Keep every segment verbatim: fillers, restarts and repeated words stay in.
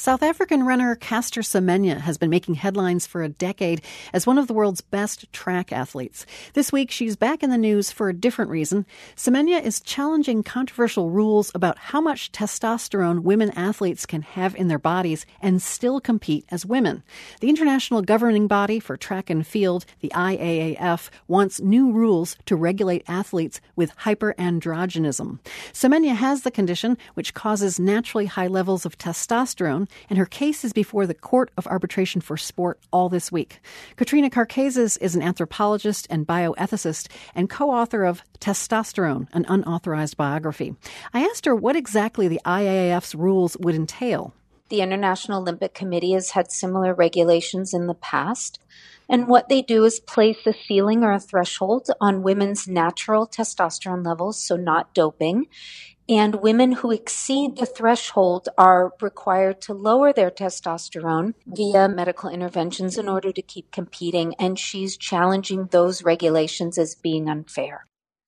South African runner Caster Semenya has been making headlines for a decade as one of the world's best track athletes. This week, she's back in the news for a different reason. Semenya is challenging controversial rules about how much testosterone women athletes can have in their bodies and still compete as women. The international governing body for track and field, the I A A F, wants new rules to regulate athletes with hyperandrogenism. Semenya has the condition, which causes naturally high levels of testosterone, and her case is before the Court of Arbitration for Sport all this week. Katrina Karkazis is an anthropologist and bioethicist and co-author of Testosterone, an unauthorized biography. I asked her what exactly the I A A F's rules would entail. The International Olympic Committee has had similar regulations in the past. And what they do is place a ceiling or a threshold on women's natural testosterone levels, so not doping. And women who exceed the threshold are required to lower their testosterone via medical interventions in order to keep competing. And she's challenging those regulations as being unfair.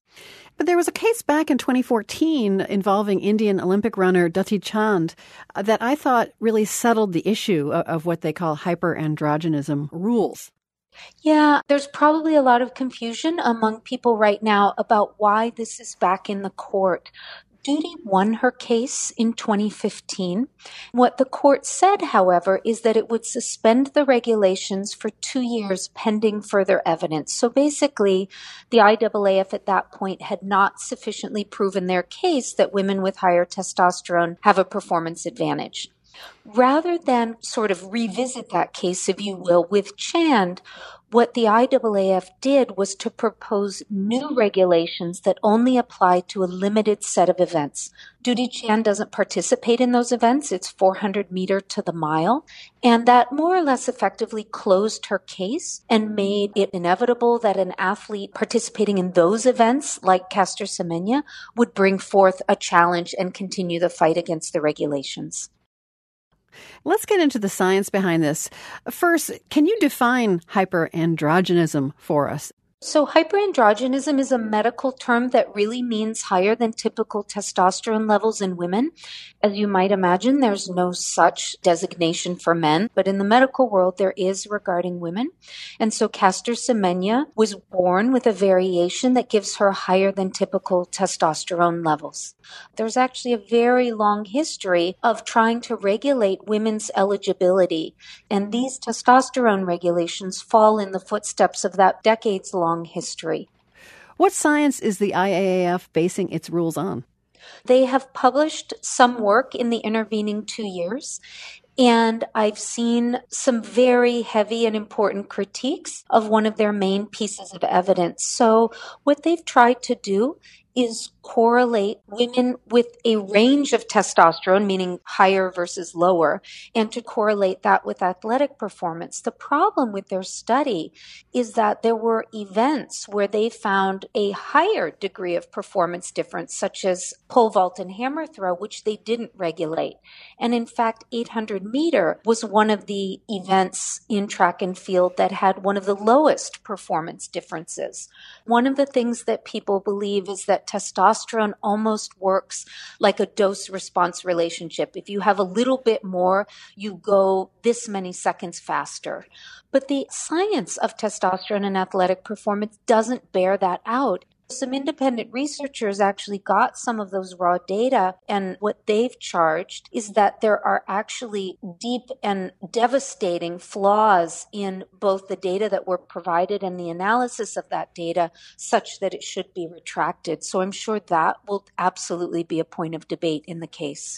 But there was a case back in twenty fourteen involving Indian Olympic runner Dutty Chand that I thought really settled the issue of, of what they call hyperandrogenism rules. Yeah, there's probably a lot of confusion among people right now about why this is back in the court. Dutty won her case in twenty fifteen. What the court said, however, is that it would suspend the regulations for two years pending further evidence. So basically, the I A A F at that point had not sufficiently proven their case that women with higher testosterone have a performance advantage. Rather than sort of revisit that case, if you will, with Chand, what the I A A F did was to propose new regulations that only apply to a limited set of events. Dutty Chand doesn't participate in those events. It's four hundred meter to the mile. And that more or less effectively closed her case and made it inevitable that an athlete participating in those events, like Caster Semenya, would bring forth a challenge and continue the fight against the regulations. Let's get into the science behind this. First, can you define hyperandrogenism for us? So hyperandrogenism is a medical term that really means higher than typical testosterone levels in women. As you might imagine, there's no such designation for men, but in the medical world, there is regarding women. And so Caster Semenya was born with a variation that gives her higher than typical testosterone levels. There's actually a very long history of trying to regulate women's eligibility, and these testosterone regulations fall in the footsteps of that decades-long history. What science is the I A A F basing its rules on? They have published some work in the intervening two years, and I've seen some very heavy and important critiques of one of their main pieces of evidence. So what they've tried to do is correlate women with a range of testosterone, meaning higher versus lower, and to correlate that with athletic performance. The problem with their study is that there were events where they found a higher degree of performance difference, such as pole vault and hammer throw, which they didn't regulate. And in fact, eight hundred meter was one of the events in track and field that had one of the lowest performance differences. One of the things that people believe is that testosterone almost works like a dose-response relationship. If you have a little bit more, you go this many seconds faster. But the science of testosterone and athletic performance doesn't bear that out. Some independent researchers actually got some of those raw data, and what they've charged is that there are actually deep and devastating flaws in both the data that were provided and the analysis of that data, such that it should be retracted. So I'm sure that will absolutely be a point of debate in the case.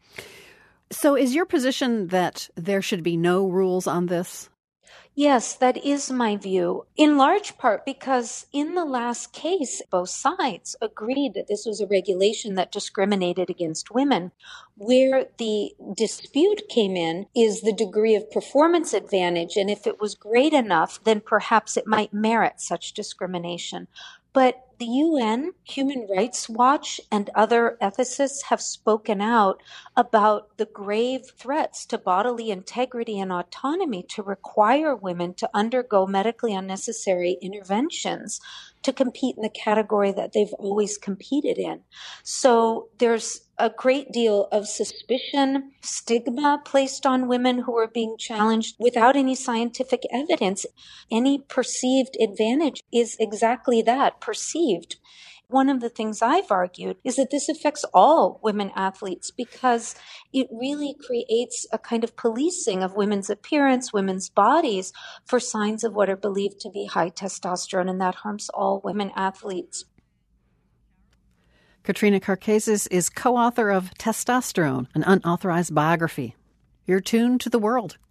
So is your position that there should be no rules on this? Yes, that is my view, in large part because in the last case, both sides agreed that this was a regulation that discriminated against women. Where the dispute came in is the degree of performance advantage, and if it was great enough, then perhaps it might merit such discrimination. But the U N, Human Rights Watch, and other ethicists have spoken out about the grave threats to bodily integrity and autonomy to require women to undergo medically unnecessary interventions to compete in the category that they've always competed in. So there's a great deal of suspicion, stigma placed on women who are being challenged without any scientific evidence. Any perceived advantage is exactly that, perceived. One of the things I've argued is that this affects all women athletes because it really creates a kind of policing of women's appearance, women's bodies for signs of what are believed to be high testosterone, and that harms all women athletes. Katrina Karkazis is co-author of Testosterone, an unauthorized biography. You're tuned to The World.